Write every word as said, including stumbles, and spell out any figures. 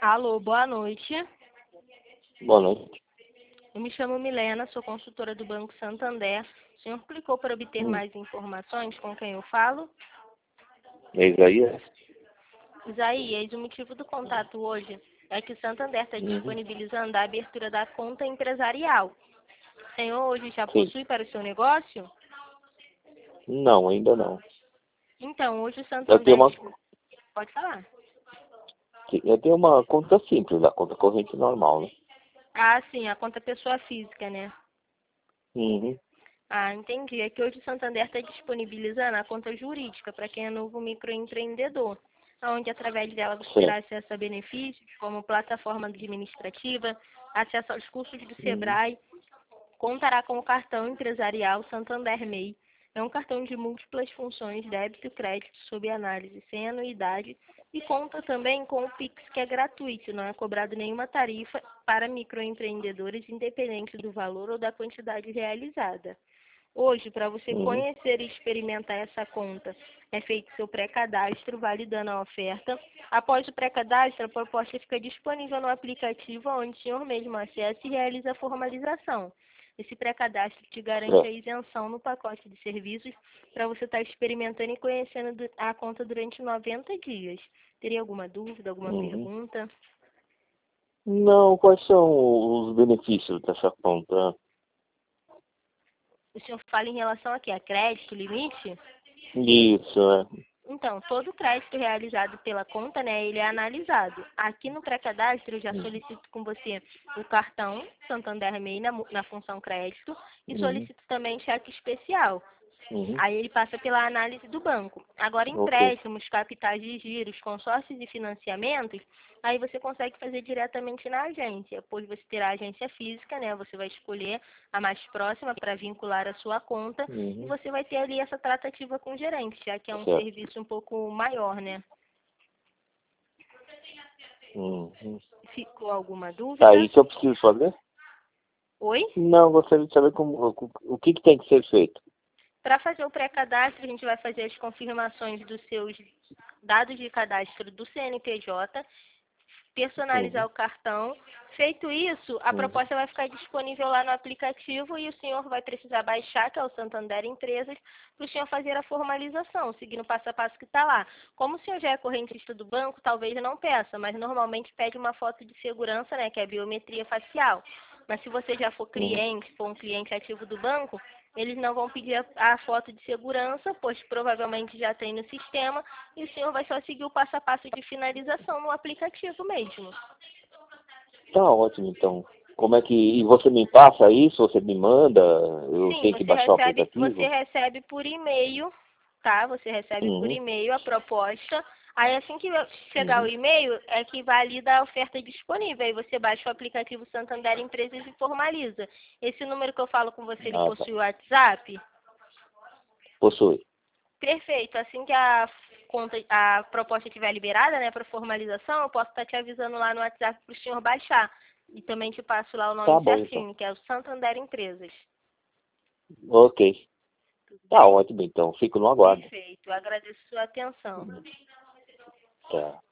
Alô, boa noite. Boa noite. Eu me chamo Milena, sou consultora do Banco Santander. O senhor clicou para obter Hum. mais informações com quem eu falo? É Isaías? Isaías, o motivo do contato hoje é que o Santander está Uhum. disponibilizando a abertura da conta empresarial. O senhor hoje já Sim. possui para o seu negócio? Não, ainda não. Então, hoje o Eu tenho Santander... uma, Pode falar. eu tenho uma conta simples, a conta corrente normal, né? Ah, sim, a conta pessoa física, né? Uhum. Ah, entendi. É que hoje o Santander está disponibilizando a conta jurídica para quem é novo microempreendedor, onde através dela você terá Certo. acesso a benefícios como plataforma administrativa, acesso aos cursos do Uhum. Sebrae, contará com o cartão empresarial Santander M E I. É um cartão de múltiplas funções, débito e crédito, sob análise, sem anuidade, e conta também com o Pix, que é gratuito, não é cobrado nenhuma tarifa para microempreendedores, independente do valor ou da quantidade realizada. Hoje, para você Uhum. conhecer e experimentar essa conta, é feito seu pré-cadastro, validando a oferta. Após o pré-cadastro, a proposta fica disponível no aplicativo, onde o senhor mesmo acessa e realiza a formalização. Esse pré-cadastro te garante a Certo. isenção no pacote de serviços para você estar experimentando e conhecendo a conta durante noventa dias. Teria alguma dúvida, alguma Uhum. pergunta? Não, quais são os benefícios dessa conta? O senhor fala em relação a quê? A crédito, limite? Isso, é. Então, todo crédito realizado pela conta, né, ele é analisado. Aqui no pré-cadastro, eu já Uhum. solicito com você o cartão Santander M E I na, mu- na função crédito e Uhum. solicito também cheque especial. Uhum. Aí ele passa pela análise do banco. Agora, Ok. empréstimos, capitais de giros, consórcios e financiamentos, aí você consegue fazer diretamente na agência, pois você terá a agência física, né? Você vai escolher a mais próxima para vincular a sua conta e Uhum. você vai ter ali essa tratativa com o gerente, já que é um Certo. serviço um pouco maior, né? Uhum. Ficou alguma Tá, dúvida? isso eu preciso fazer? Oi? Não, gostaria de saber como, o, o que, que tem que ser feito. Para fazer o pré-cadastro, a gente vai fazer as confirmações dos seus dados de cadastro do C N P J, personalizar Uhum. o cartão. Feito isso, a Uhum. proposta vai ficar disponível lá no aplicativo e o senhor vai precisar baixar, que é o Santander Empresas, para o senhor fazer a formalização, seguindo o passo a passo que está lá. Como o senhor já é correntista do banco, talvez não peça, mas normalmente pede uma foto de segurança, né, que é a biometria facial. Mas se você já for Uhum. cliente, for um cliente ativo do banco, eles não vão pedir a, a foto de segurança, pois provavelmente já tem no sistema, e o senhor vai só seguir o passo a passo de finalização no aplicativo mesmo. Tá ótimo, então. Como é que. E você me passa isso? Você me manda? Eu Sim, tenho que você baixar o recebe, você aplicativo? recebe por e-mail, tá? Você recebe por Uhum. e-mail a proposta. Aí assim que chegar o Uhum. e-mail, é que valida a oferta disponível. Aí você baixa o aplicativo Santander Empresas e formaliza. Esse número que eu falo com você, ele Ah, tá. possui o WhatsApp? Possui. Perfeito. Assim que a conta, a proposta estiver liberada, né, para formalização, eu posso estar te avisando lá no WhatsApp para o senhor baixar. E também te passo lá o nome Tá bom, então. certinho, que é o Santander Empresas. Ok. Tudo Tá bem? ótimo, então. Fico no aguardo. Perfeito. Eu agradeço sua atenção. Tá.